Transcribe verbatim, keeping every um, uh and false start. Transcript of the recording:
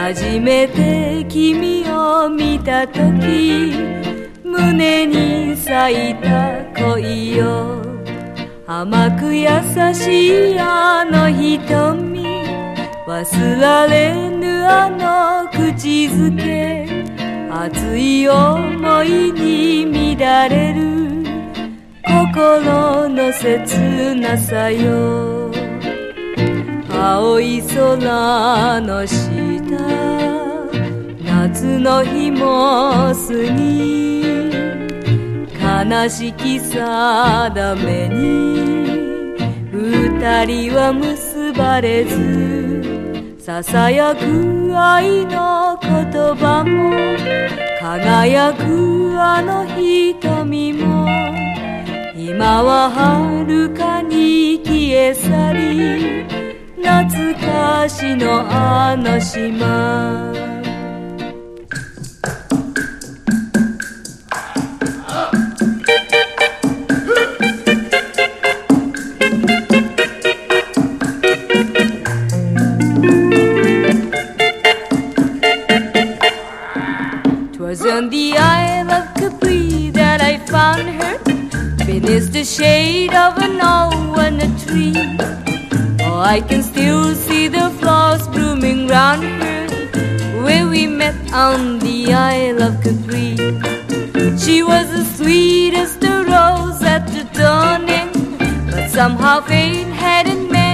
初めて君を見たとき胸に咲いた恋よ甘く優しいあの瞳忘られぬあの口づけ熱い想いに乱れる心の切なさよ青い空の下夏の日も過ぎ悲しき定めに二人は結ばれずささやく愛の言葉も輝くあの瞳も今は遥かに消え去り懐かしのあの島 On the Isle of Capri that I found her beneath the shade of an walnut tree. Oh, I can still see the flowers blooming round her where we met on the Isle of Capri. She was the sweetest rose at the dawning, but somehow fate hadn't made